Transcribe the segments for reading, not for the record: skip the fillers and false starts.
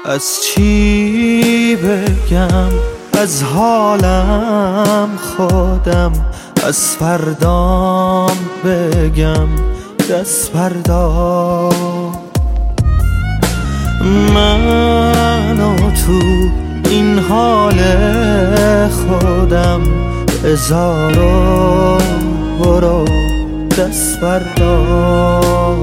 از چی بگم؟ از حالم خودم، از فردام بگم دست فردا. من و تو این حال خودم بذار و برو دست بردار.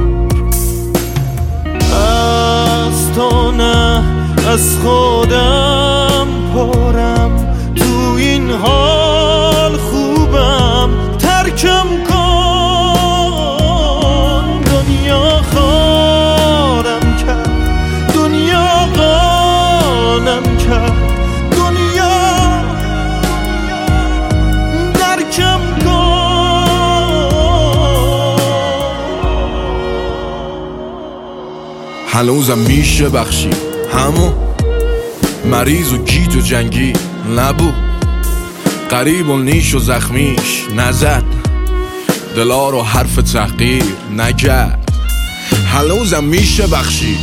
از تو نه از خودم پرم، تو این حال خوبم ترکم کن. دنیا خارم کرد، دنیا قانم کرد، دنیا درکم کن. هنوزم میشه بخشی همون مریض و گیج و جنگی نبود، قریب و نیش و زخمیش نزد، دلا رو حرف تحقیر نگرد. هنوزم میشه بخشی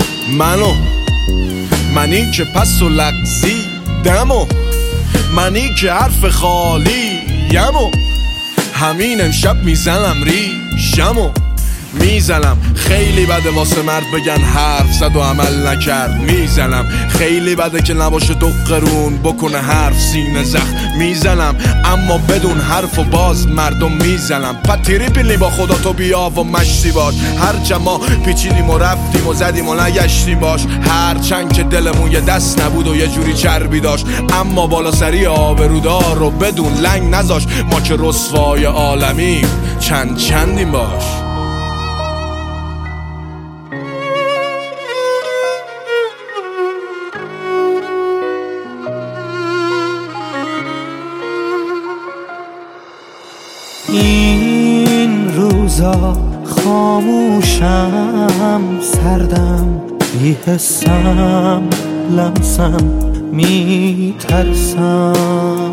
منی که پس و لغزی دمو، منی که حرف خالی یمو. همین امشب میزنم ریشمو میزنم. خیلی بده واسه مرد بگن حرف زد و عمل نکرد. میزنم خیلی بده که نباشه دو قرون بکنه حرف سینه زخم. میزنم اما بدون حرف و باز مردم میزنم. پتیری پیلی با خدا تو بیا و مشتی باش. هر ما پیچیدیم و رفتیم و زدیم و نگشتیم باش. هر چند که دلمون یه دست نبود و یه جوری چربی داشت، اما بالا سری آبرودار رو بدون لنگ نذاش. ما که رسوای عالمیم چندیم باش. این روزا خاموشم، سردم، بی‌حسم، لمسم، میترسم.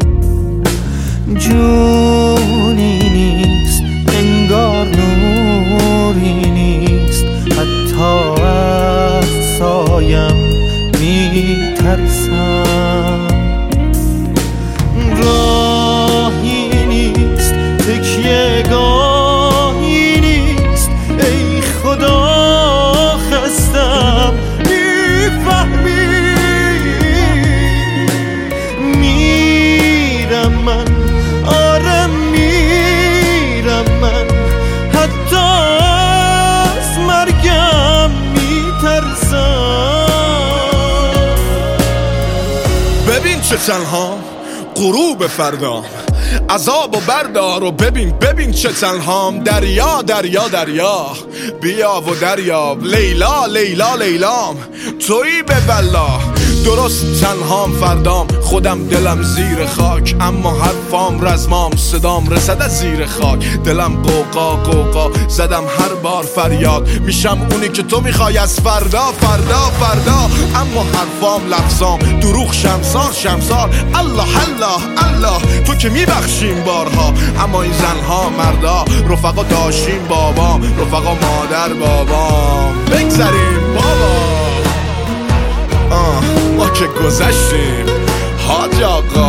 جونی نیست انگار نوری نیست، حتی از سایم میترسم. راهی نیست تکیه گاهی نیست، ای خدا خستم میفهمی. میرم من، آره میرم من، حتی از مرگم میترسم. ببین چه تنها غروب فردام، عذاب و بردار و ببین چه تنهام. دریا دریا دریا بیا و دریاب. لیلا لیلا لیلام تویی به بلا. درست تنهام فردام، خودم دلم زیر خاک، اما حرفام رزمام، صدام رسد از زیر خاک. دلم قوقا قوقا زدم هر بار فریاد. میشم اونی که تو میخوای از فردا فردا فردا، اما حرفام لفظام دروغ شمسار شمسار. الله الله الله تو که میبخشیم بارها، اما این زنها مردا رفقا داشتیم بابام، رفقا مادر بابام. بگذریم بابا ما که گذشتیم حاج آقا.